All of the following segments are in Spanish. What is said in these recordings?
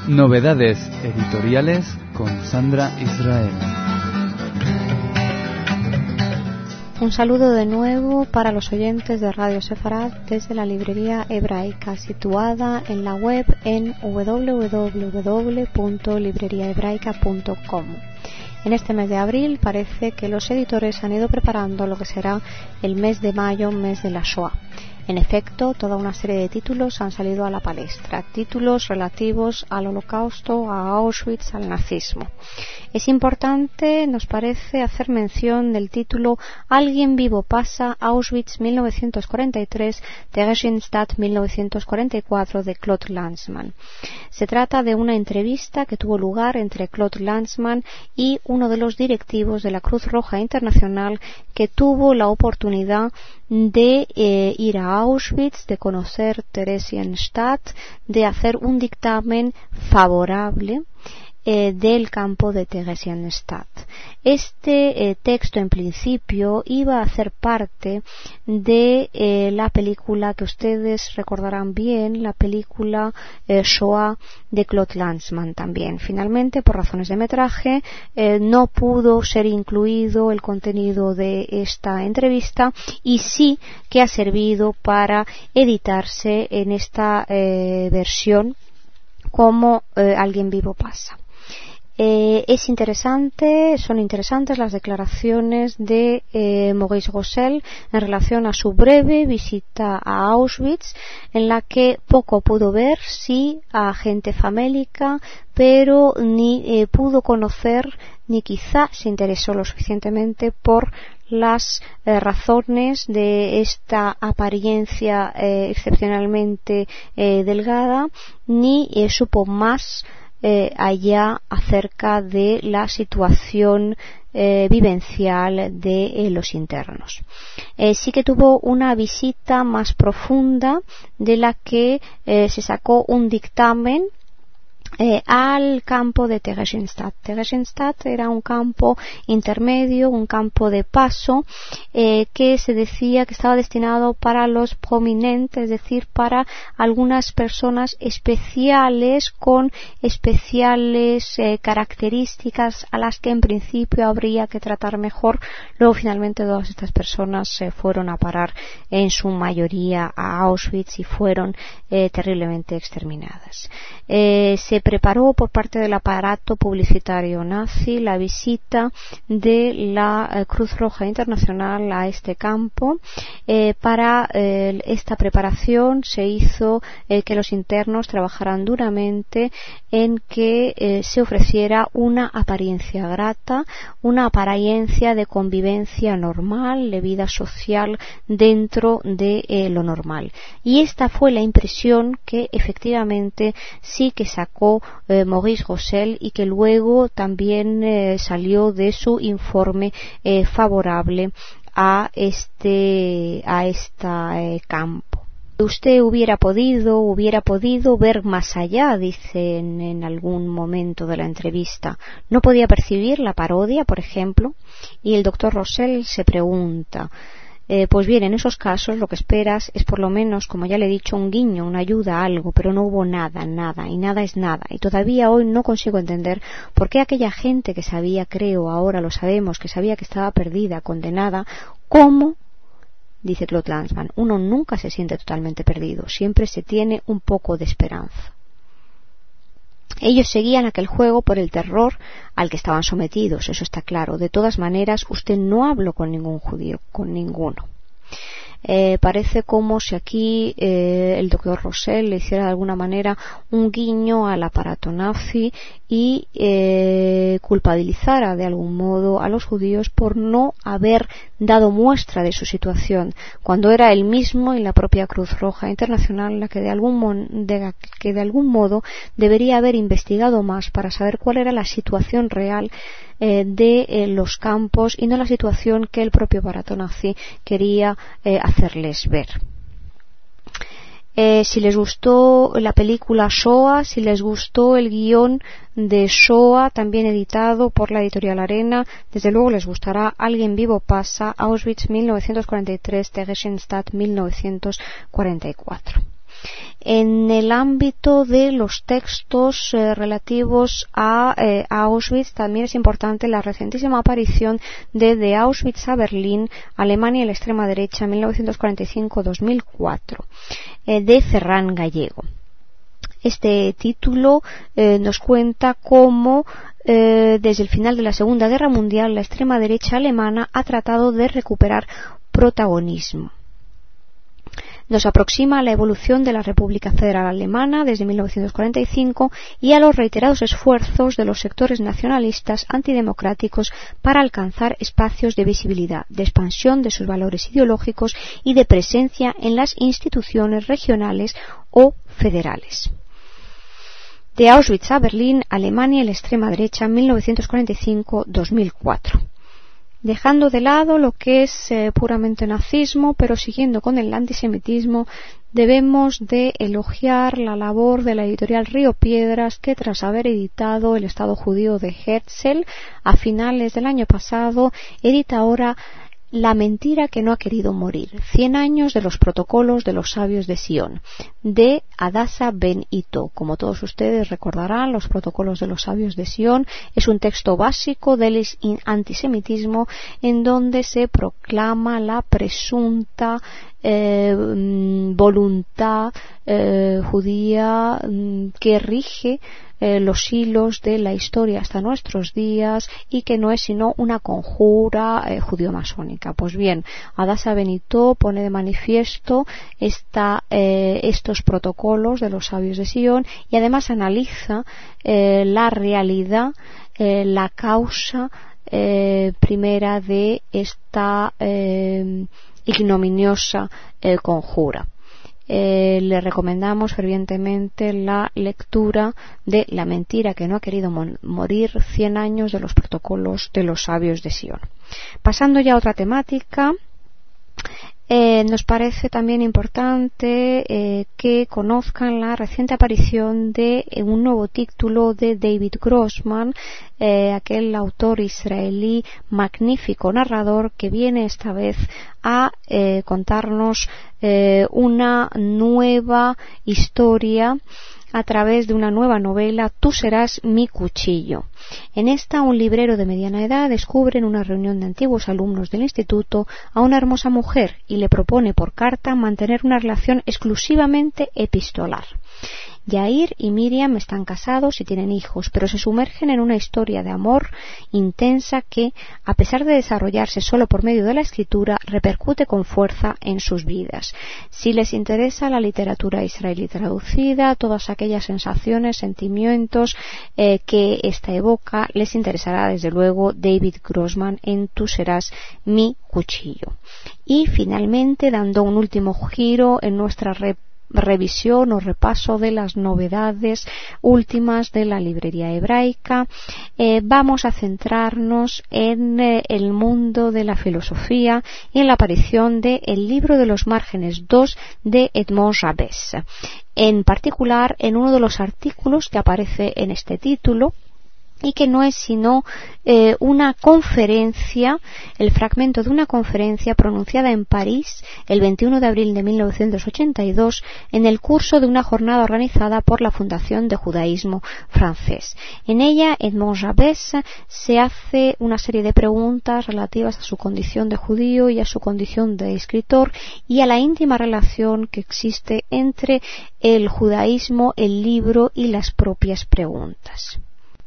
Novedades editoriales con Sandra Israel. Un saludo de nuevo para los oyentes de Radio Sefarad desde la librería hebraica situada en la web en www.libreriahebraica.com. En este mes de abril parece que los editores han ido preparando lo que será el mes de mayo, mes de la Shoah. En efecto, toda una serie de títulos han salido a la palestra, títulos relativos al Holocausto, a Auschwitz, al nazismo. Es importante, nos parece, hacer mención del título Alguien vivo pasa, Auschwitz 1943, Theresienstadt 1944 de Claude Lanzmann. Se trata de una entrevista que tuvo lugar entre Claude Lanzmann y uno de los directivos de la Cruz Roja Internacional que tuvo la oportunidad de ir a Auschwitz, de conocer Theresienstadt, de hacer un dictamen favorable del campo de Theresienstadt. Este texto en principio iba a hacer parte de la película que ustedes recordarán bien, la película Shoah de Claude Lanzmann también. Finalmente, por razones de metraje, no pudo ser incluido el contenido de esta entrevista y sí que ha servido para editarse en esta versión como Alguien vivo pasa. Son interesantes las declaraciones de Maurice Rossel en relación a su breve visita a Auschwitz, en la que poco pudo ver, sí, a gente famélica, pero ni pudo conocer, ni quizá se interesó lo suficientemente por las razones de esta apariencia excepcionalmente delgada, ni supo más allá acerca de la situación vivencial de los internos. Sí que tuvo una visita más profunda de la que se sacó un dictamen al campo de Theresienstadt. Theresienstadt era un campo intermedio, un campo de paso que se decía que estaba destinado para los prominentes, es decir, para algunas personas especiales con especiales características a las que en principio habría que tratar mejor. Luego finalmente todas estas personas se fueron a parar en su mayoría a Auschwitz y fueron terriblemente exterminadas. Se preparó por parte del aparato publicitario nazi la visita de la Cruz Roja Internacional a este campo. Para esta preparación se hizo que los internos trabajaran duramente en que se ofreciera una apariencia grata, una apariencia de convivencia normal, de vida social dentro de lo normal. Y esta fue la impresión que efectivamente sí que sacó Maurice Rossel y que luego también salió de su informe favorable a este campo. Usted hubiera podido ver más allá, dicen en algún momento de la entrevista. No podía percibir la parodia, por ejemplo, y el doctor Rossel se pregunta. Pues bien, en esos casos lo que esperas es por lo menos, como ya le he dicho, un guiño, una ayuda, algo, pero no hubo nada, y nada es nada. Y todavía hoy no consigo entender por qué aquella gente que sabía, creo, ahora lo sabemos, que sabía que estaba perdida, condenada, ¿cómo? Dice Claude Lanzmann, uno nunca se siente totalmente perdido, siempre se tiene un poco de esperanza. Ellos seguían aquel juego por el terror al que estaban sometidos, eso está claro. De todas maneras, usted no habló con ningún judío, con ninguno. Parece como si aquí el doctor Rossel le hiciera de alguna manera un guiño al aparato nazi y culpabilizara de algún modo a los judíos por no haber dado muestra de su situación, cuando era él mismo y la propia Cruz Roja Internacional la que de algún modo debería haber investigado más para saber cuál era la situación real de los campos y no la situación que el propio aparato nazi quería hacerles ver. Si les gustó la película Shoah, si les gustó el guión de Shoah, también editado por la editorial Arena, desde luego les gustará Alguien vivo pasa, Auschwitz 1943, Theresienstadt 1944. En el ámbito de los textos relativos a Auschwitz, también es importante la recientísima aparición de Auschwitz a Berlín, Alemania y la extrema derecha, 1945-2004, de Ferran Gallego. Este título nos cuenta cómo desde el final de la Segunda Guerra Mundial la extrema derecha alemana ha tratado de recuperar protagonismo. Nos aproxima a la evolución de la República Federal Alemana desde 1945 y a los reiterados esfuerzos de los sectores nacionalistas antidemocráticos para alcanzar espacios de visibilidad, de expansión de sus valores ideológicos y de presencia en las instituciones regionales o federales. De Auschwitz a Berlín, Alemania y la extrema derecha, 1945-2004. Dejando de lado lo que es puramente nazismo, pero siguiendo con el antisemitismo, debemos de elogiar la labor de la editorial Río Piedras, que tras haber editado El Estado Judío de Herzl a finales del año pasado, edita ahora La mentira que no ha querido morir, 100 años de los protocolos de los sabios de Sion, de Hadassah Ben Ito. Como todos ustedes recordarán, los protocolos de los sabios de Sion es un texto básico del antisemitismo en donde se proclama la presunta voluntad judía que rige los hilos de la historia hasta nuestros días y que no es sino una conjura judío-masónica. Pues bien, Hadassah Ben Ito pone de manifiesto estos protocolos de los sabios de Sion y además analiza la realidad, la causa primera de esta ignominiosa conjura. Le recomendamos fervientemente la lectura de La mentira que no ha querido morir, 100 años de los protocolos de los sabios de Sion. Pasando ya a otra temática, nos parece también importante que conozcan la reciente aparición de un nuevo título de David Grossman, aquel autor israelí magnífico narrador que viene esta vez a contarnos una nueva historia a través de una nueva novela, Tú serás mi cuchillo. En esta, un librero de mediana edad descubre en una reunión de antiguos alumnos del instituto a una hermosa mujer y le propone por carta mantener una relación exclusivamente epistolar. Yair y Miriam están casados y tienen hijos, pero se sumergen en una historia de amor intensa que, a pesar de desarrollarse solo por medio de la escritura, repercute con fuerza en sus vidas. Si les interesa la literatura israelí traducida, todas aquellas sensaciones, sentimientos que esta evoca, les interesará desde luego David Grossman en Tú serás mi cuchillo. Y finalmente, dando un último giro en nuestra revisión o repaso de las novedades últimas de la librería hebraica, vamos a centrarnos en el mundo de la filosofía y en la aparición de El libro de los márgenes 2 de Edmond Jabès, en particular en uno de los artículos que aparece en este título, y que no es sino una conferencia, el fragmento de una conferencia pronunciada en París el 21 de abril de 1982 en el curso de una jornada organizada por la Fundación de Judaísmo francés. En ella, Edmond Jabès se hace una serie de preguntas relativas a su condición de judío y a su condición de escritor y a la íntima relación que existe entre el judaísmo, el libro y las propias preguntas.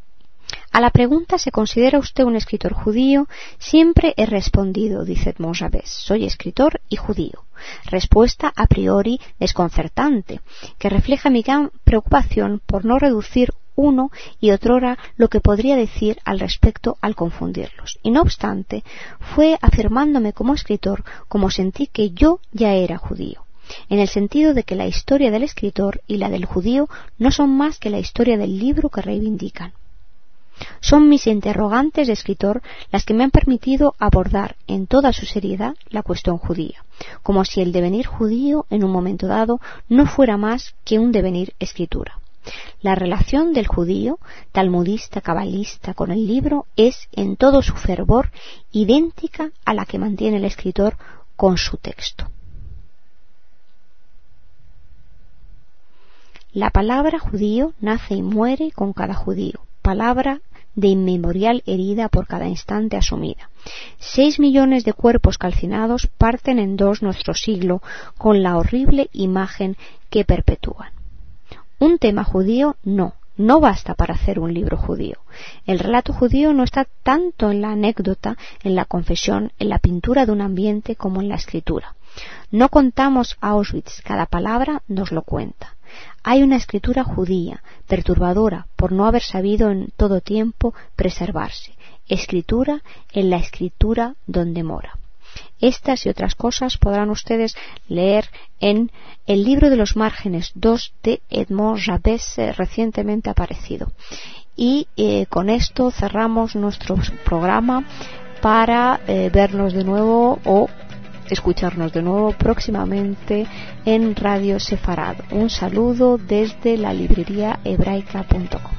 A la pregunta ¿se considera usted un escritor judío? Siempre he respondido, dice Edmond Jabès, soy escritor y judío. Respuesta a priori desconcertante, que refleja mi gran preocupación por no reducir uno y otrora lo que podría decir al respecto al confundirlos. Y no obstante, fue afirmándome como escritor como sentí que yo ya era judío, en el sentido de que la historia del escritor y la del judío no son más que la historia del libro que reivindican. Son mis interrogantes de escritor las que me han permitido abordar en toda su seriedad la cuestión judía, como si el devenir judío en un momento dado no fuera más que un devenir escritura. La relación del judío, talmudista, cabalista, con el libro es en todo su fervor idéntica a la que mantiene el escritor con su texto. La palabra judío nace y muere con cada judío, palabra de inmemorial herida por cada instante asumida. 6 millones de cuerpos calcinados parten en dos nuestro siglo con la horrible imagen que perpetúan. Un tema judío no basta para hacer un libro judío. El relato judío no está tanto en la anécdota, en la confesión, en la pintura de un ambiente como en la escritura. No contamos Auschwitz, cada palabra nos lo cuenta. Hay una escritura judía, perturbadora por no haber sabido en todo tiempo preservarse. Escritura en la escritura donde mora. Estas y otras cosas podrán ustedes leer en el libro de los márgenes 2 de Edmond Jabès, recientemente aparecido. Y con esto cerramos nuestro programa para vernos de nuevo o escucharnos de nuevo próximamente en Radio Sefarad. Un saludo desde la librería hebraica.com.